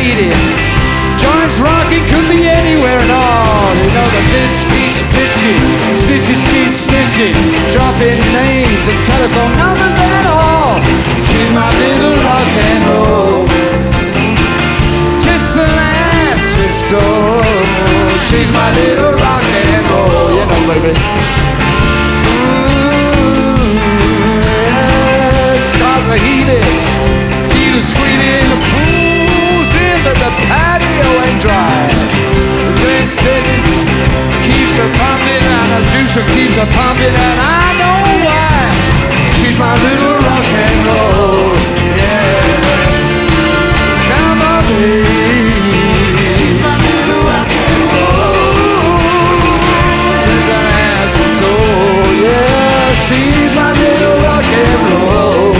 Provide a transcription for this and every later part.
heated. Joints rocking, could be anywhere at all. You know the bitch keeps pitching, stitches keep stitching, dropping names and telephone numbers and all. She's my little rock and roll. Tits and ass with soul. She's my little rock and roll. You know, baby. Stars are heated, feet are squealing, the pool's in, but the patio ain't dry. Keeps her pumping and the juicer keeps her pumping, and I know why. She's my little rock and roll. Yeah. Come on, baby. She's my little rock and roll. There's an ass and soul. Yeah, she's my little rock and roll.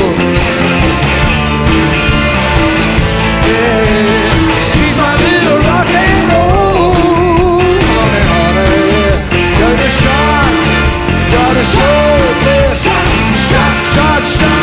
Yeah, she's my little rock and roll. Honey, honey, got a shot, got a shot, yeah. Shot, shot.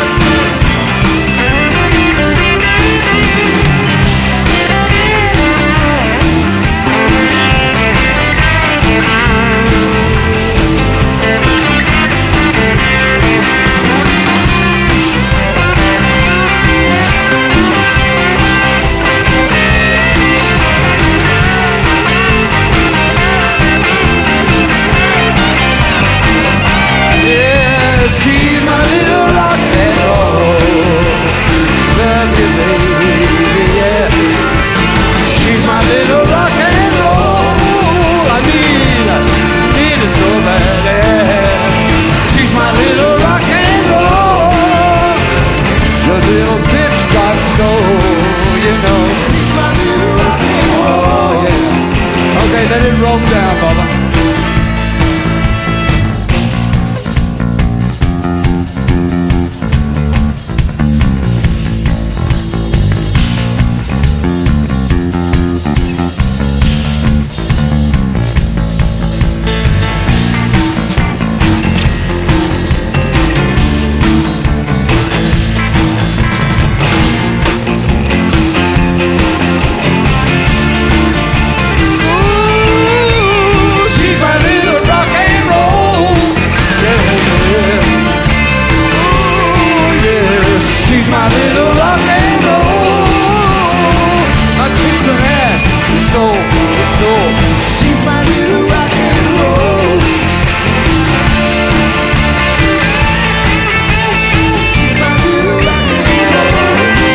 She's my little rock and roll. Love you, baby, yeah. She's my little rock and roll. I need her so bad, yeah. She's my little rock and roll. The little bitch got soul, you know. She's my little rock and roll, yeah. Okay, let it roll down, Bubba. My little rock and roll. My tits and ass, the soul, the soul. She's my little rock and roll. She's my little rock and roll.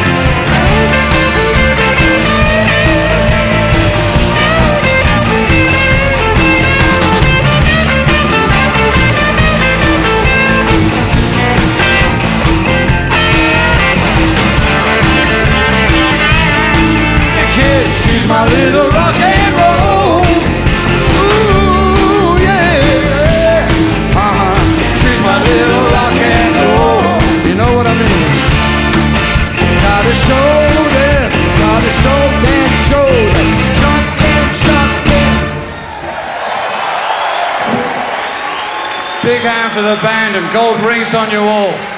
She's my little rock and roll. Ooh, yeah. She's my little rock and roll. You know what I mean? Gotta show them, gotta show them, show them. Shut them, shut them. Big hand for the band and gold rings on your wall.